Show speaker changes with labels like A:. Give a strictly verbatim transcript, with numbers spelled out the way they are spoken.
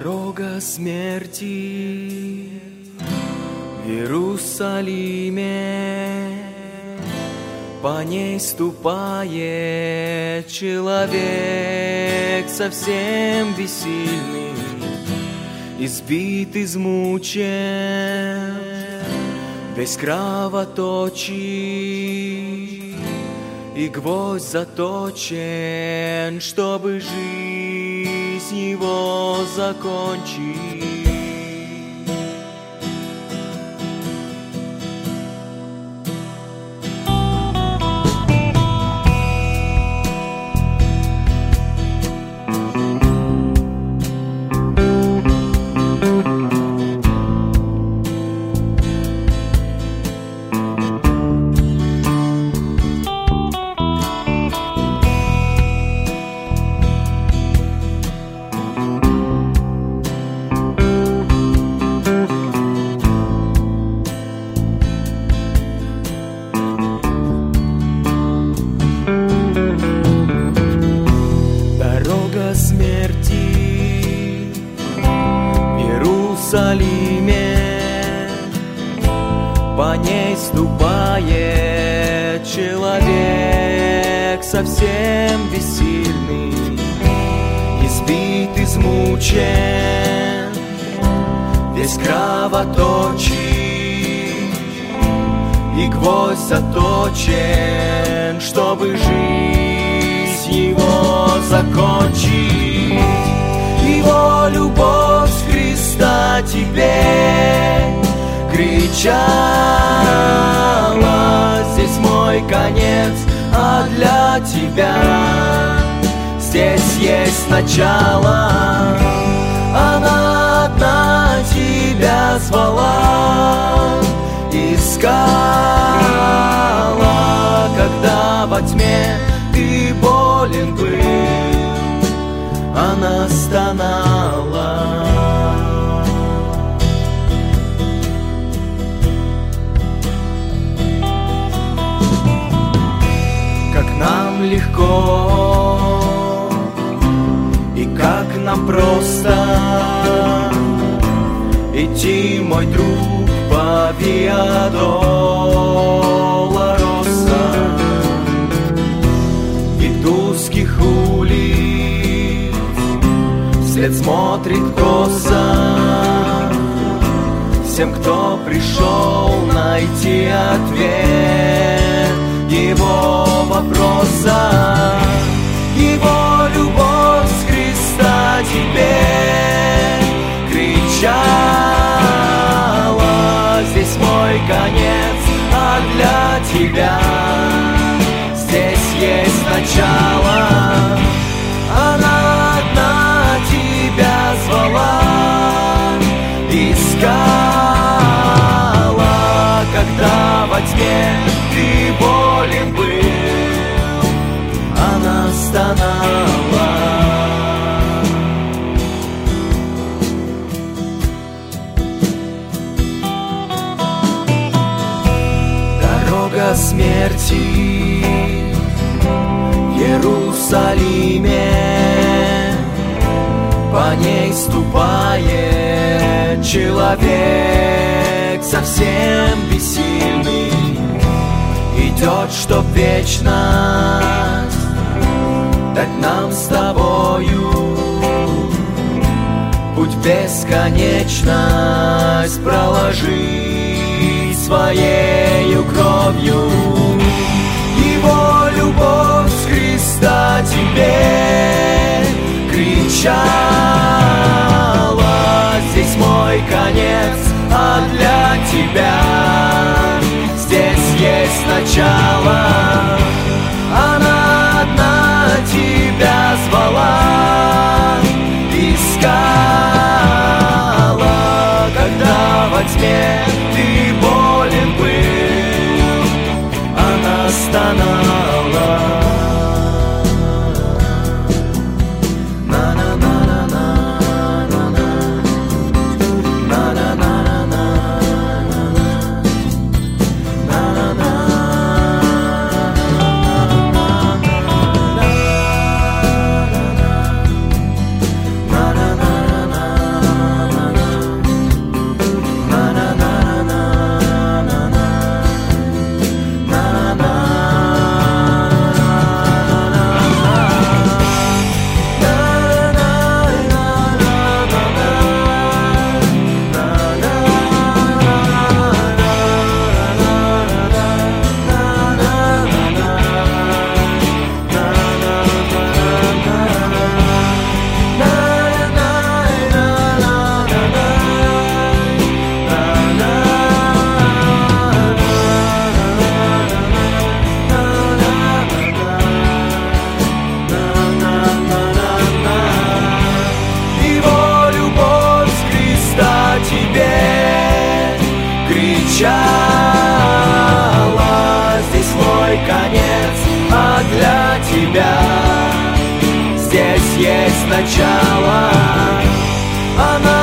A: Дорога смерти в Иерусалиме, по ней ступает человек совсем бессильный, избит, измучен, весь кровоточит, и гвоздь заточен, чтобы жизнь его закончить. Смерти в Иерусалиме, по ней ступает человек совсем бессильный, избит, измучен, весь кровоточит, и гвоздь заточен, чтобы жизнь его закончить. Его любовь с Христа тебе кричала: здесь мой конец, а для тебя здесь есть начало. Она одна тебя звала, искала, когда во тьме ты болен был, она стонала. Как нам легко и как нам просто идти, мой друг, по Виа Долороса, вид узких улиц вслед смотрит косо всем, кто пришел найти ответ его вопроса. Его любовь с Христа тебе кричала: здесь мой конец, а для тебя здесь есть начало. Она одна тебя звала, искала, когда во тьме ты болен был, она стонала. Дорога смерти в Иерусалиме, по ней ступает человек совсем бессильный, идет, чтоб вечность дать нам с тобою, путь бесконечность проложить своею кровью. Его любовь с Христа тебе кричала: здесь мой конец, а для тебя здесь есть начало. Она одна тебя звала, искала, когда во тьме ты болен был, она стонала.
B: Na
A: тебя. Здесь есть начало, она